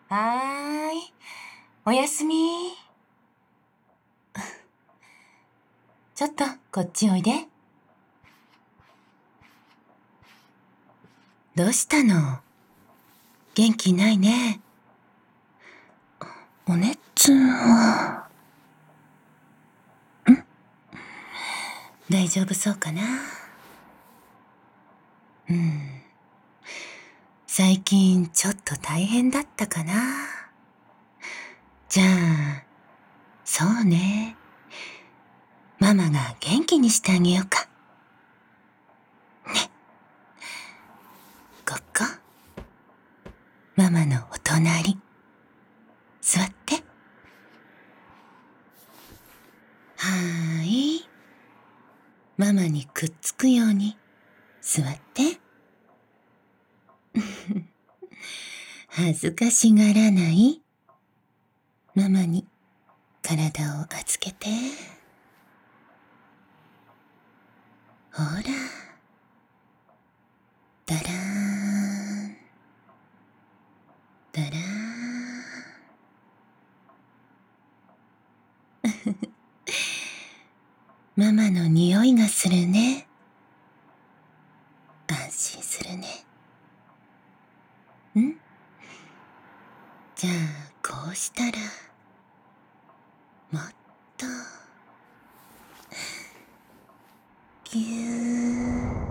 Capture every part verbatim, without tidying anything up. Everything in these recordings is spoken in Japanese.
はーい。おやすみ。ちょっとこっちおいで。どうしたの？元気ないね。お熱は？ん？大丈夫そうかな？うん。最近ちょっと大変だったかな。じゃあ、そうね。ママが元気にしてあげようか。ね。ここ。ママのお隣。座って。はーい。ママにくっつくように座って。恥ずかしがらない？ママに体を預けて。ほら。だらーん。だらーん。ママの匂いがするね。安心するね。ん？じゃあ、こうしたら、もっと、ぎゅー。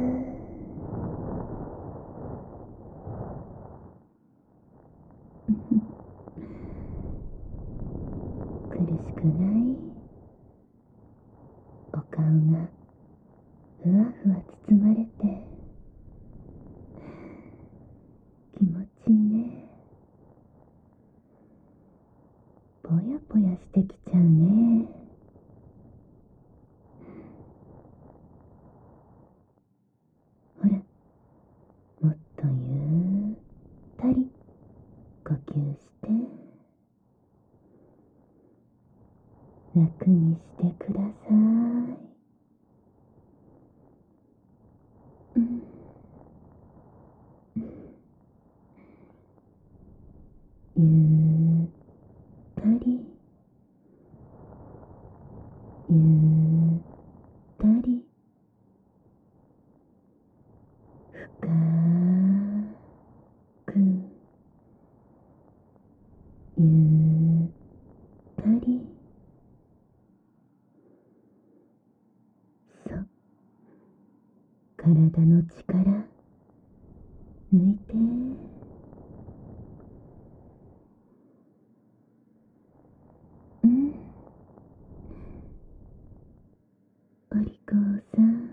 苦しくない？お顔がふわふわ包まれて気持ちいいね。ぽやぽやしてきちゃうね。ほら、もっとゆったり呼吸して楽にしてください。うん、ゆったりゆったり深くゆったり。そう、体の力抜いて。うん、お利口さん。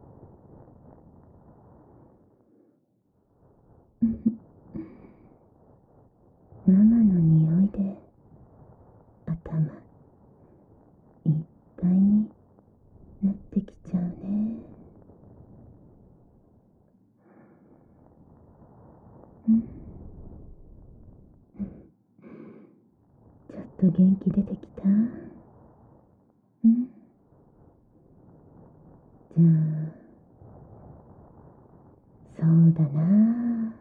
ママの匂いで頭いっぱいになってきちゃうね。うん、ちょっと元気出てきた？うん、じゃあ、そうだな。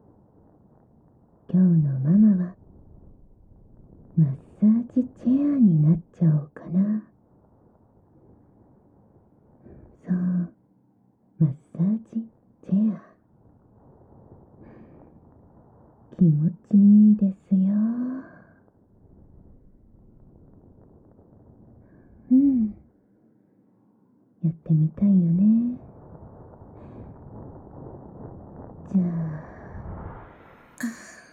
今日のママはマッサージチェアになっちゃおうかな。そう、マッサージチェア。気持ちいいですよ。うん、やってみたいよね。じゃあ、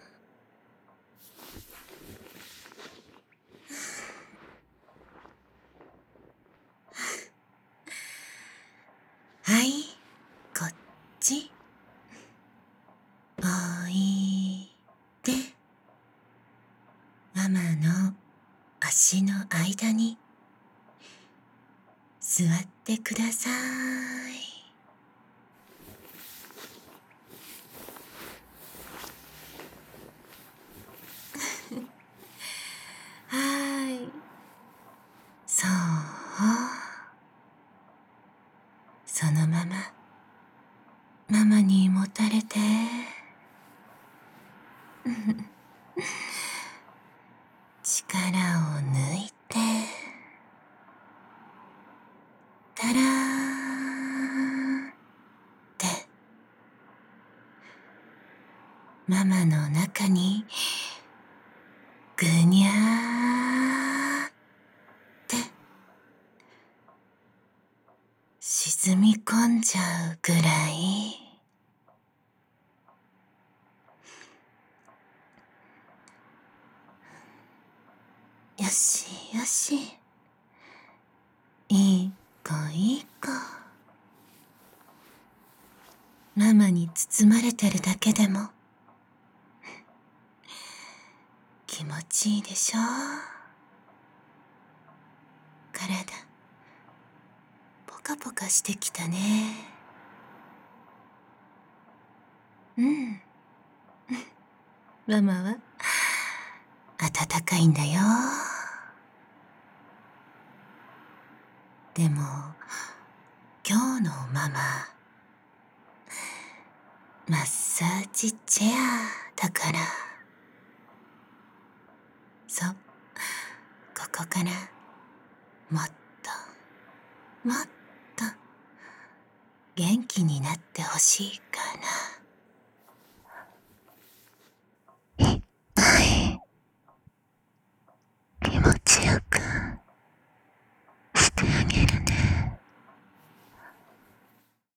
はい、こっち。おいで。ママの足の間に座ってください。はーい。そう。そのまま、ママにもたれて。 ママの中にぐにゃーって沈み込んじゃうぐらい。よしよし、いい子いい子。ママに包まれてるだけでも気持ちいいでしょ。体ポカポカしてきたね。うんママは暖かいんだよ。でも今日のマママッサージチェアだから、そう、ここからもっともっと元気になってほしい